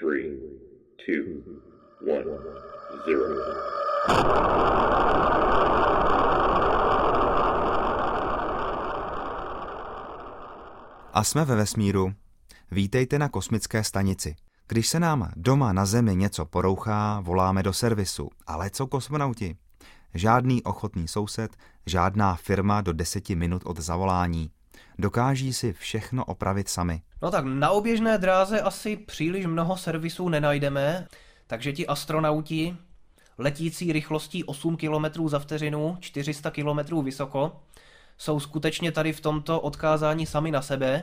3, 2, 1, 0. A jsme ve vesmíru. Vítejte na kosmické stanici. Když se nám doma na Zemi něco porouchá, voláme do servisu. Ale co kosmonauti? Žádný ochotný soused, žádná firma do 10 minut od zavolání. Dokáží si všechno opravit sami. No tak na oběžné dráze asi příliš mnoho servisů nenajdeme, takže ti astronauti, letící rychlostí 8 km za vteřinu, 400 km vysoko, jsou skutečně tady v tomto odkázání sami na sebe.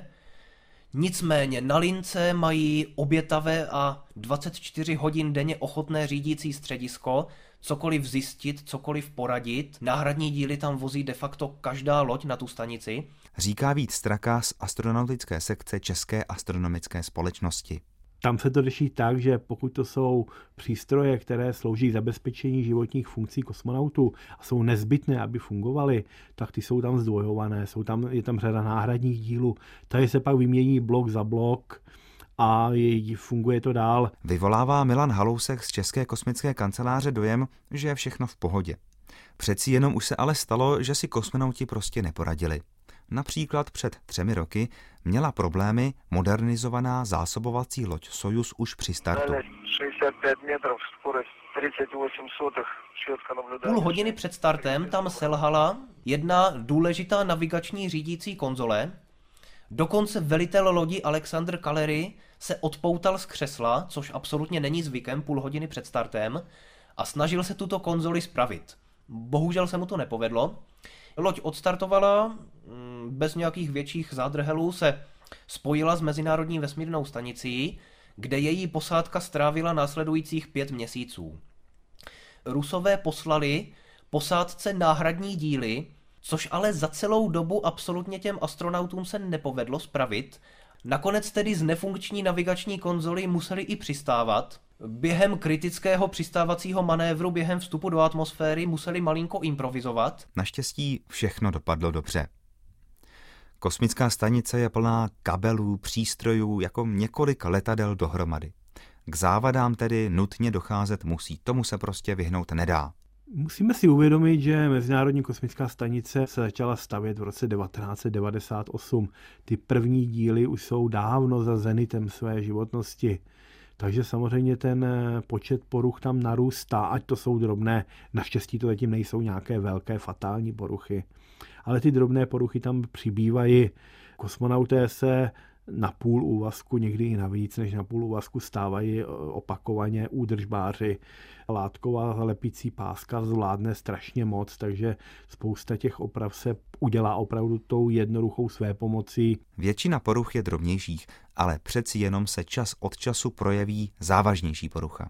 Nicméně na lince mají obětavé a 24 hodin denně ochotné řídící středisko, cokoliv zjistit, cokoliv poradit. Náhradní díly tam vozí de facto každá loď na tu stanici. Říká Vít Straka z astronautické sekce České astronomické společnosti. Tam se to řeší tak, že pokud to jsou přístroje, které slouží k zabezpečení životních funkcí kosmonautů a jsou nezbytné, aby fungovaly, tak ty jsou tam zdvojované, je tam řada náhradních dílů. Tady se pak vymění blok za blok a funguje to dál. Vyvolává Milan Halousek z České kosmické kanceláře dojem, že je všechno v pohodě. Přeci jenom už se ale stalo, že si kosmonauti prostě neporadili. Například před 3 roky měla problémy modernizovaná zásobovací loď Sojuz už při startu. 65 metrů, skorost 38 sotých, Švédska nablюдает. Půl hodiny před startem tam selhala jedna důležitá navigační řídící konzole. Dokonce velitel lodi Alexander Kalery se odpoutal z křesla, což absolutně není zvykem půl hodiny před startem, a snažil se tuto konzoli spravit. Bohužel se mu to nepovedlo. Loď odstartovala, bez nějakých větších zádrhelů se spojila s Mezinárodní vesmírnou stanicí, kde její posádka strávila následujících 5 měsíců. Rusové poslali posádce náhradní díly, což ale za celou dobu absolutně těm astronautům se nepovedlo spravit. Nakonec tedy z nefunkční navigační konzoly museli i přistávat. Během kritického přistávacího manévru během vstupu do atmosféry museli malinko improvizovat. Naštěstí všechno dopadlo dobře. Kosmická stanice je plná kabelů, přístrojů, jako několik letadel dohromady. K závadám tedy nutně docházet musí, tomu se prostě vyhnout nedá. Musíme si uvědomit, že Mezinárodní kosmická stanice se začala stavět v roce 1998. Ty první díly už jsou dávno za zenitem své životnosti. Takže samozřejmě ten počet poruch tam narůstá, ať to jsou drobné. Naštěstí to zatím nejsou nějaké velké fatální poruchy. Ale ty drobné poruchy tam přibývají. Kosmonauté se na půl úvazku, někdy i navíc než na půl úvazku, stávají opakovaně údržbáři. Látková lepící páska zvládne strašně moc, takže spousta těch oprav se udělá opravdu tou jednoduchou svépomocí. Většina poruch je drobnějších, ale přeci jenom se čas od času projeví závažnější porucha.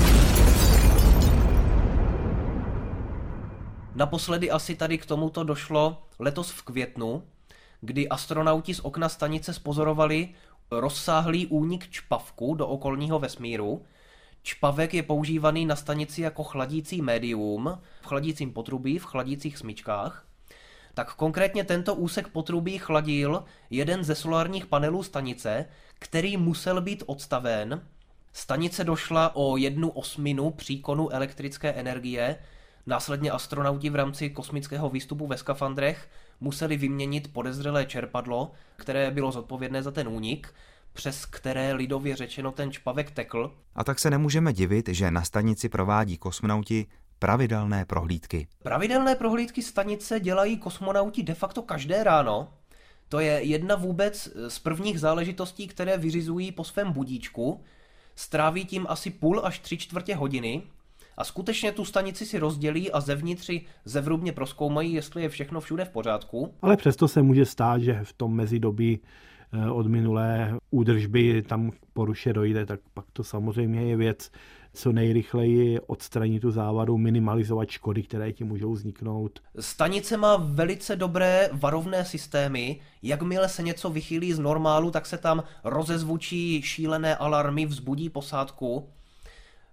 Naposledy asi tady k tomuto došlo letos v květnu, kdy astronauti z okna stanice spozorovali rozsáhlý únik čpavku do okolního vesmíru. Čpavek je používaný na stanici jako chladící médium, v chladícím potrubí, v chladících smyčkách. Tak konkrétně tento úsek potrubí chladil jeden ze solárních panelů stanice, který musel být odstaven. Stanice došla o 1/8 příkonu elektrické energie. Následně astronauti v rámci kosmického výstupu ve skafandrech museli vyměnit podezřelé čerpadlo, které bylo zodpovědné za ten únik, přes které lidově řečeno ten čpavek tekl. A tak se nemůžeme divit, že na stanici provádí kosmonauti pravidelné prohlídky. Pravidelné prohlídky stanice dělají kosmonauti de facto každé ráno. To je jedna vůbec z prvních záležitostí, které vyřizují po svém budíčku. Stráví tím asi půl až 3/4 hodiny a skutečně tu stanici si rozdělí a zevnitř zevrubně prozkoumají, jestli je všechno všude v pořádku. Ale přesto se může stát, že v tom mezidobí od minulé údržby tam k poruše dojde, tak pak to samozřejmě je věc co nejrychleji odstranit tu závadu, minimalizovat škody, které ti můžou vzniknout. Stanice má velice dobré varovné systémy. Jakmile se něco vychýlí z normálu, tak se tam rozezvučí šílené alarmy, vzbudí posádku.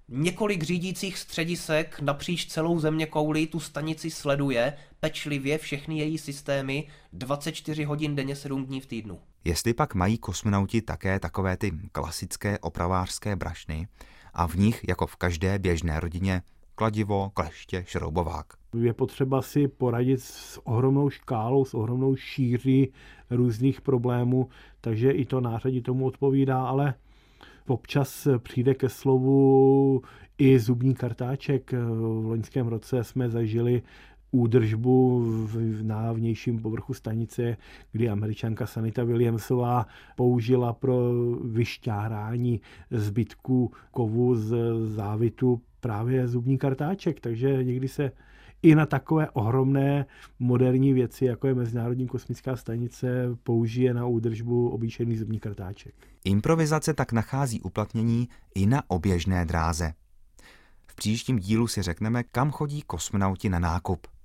Několik řídících středisek napříč celou zeměkouli tu stanici sleduje pečlivě všechny její systémy 24 hodin denně 7 dní v týdnu. Jestli pak mají kosmonauti také takové ty klasické opravářské brašny a v nich, jako v každé běžné rodině, kladivo, kleště, šroubovák. Je potřeba si poradit s ohromnou škálou, s ohromnou šíří různých problémů, takže i to nářadí tomu odpovídá, ale občas přijde ke slovu i zubní kartáček. V loňském roce jsme zažili údržbu na vnějším povrchu stanice, kdy Američanka Sanita Williamsová použila pro vyšťárání zbytků kovu z závitu právě zubní kartáček, takže někdy se i na takové ohromné moderní věci, jako je Mezinárodní kosmická stanice, použije na údržbu obyčejný zubní kartáček. Improvizace tak nachází uplatnění i na oběžné dráze. V příštím dílu si řekneme, kam chodí kosmonauti na nákup.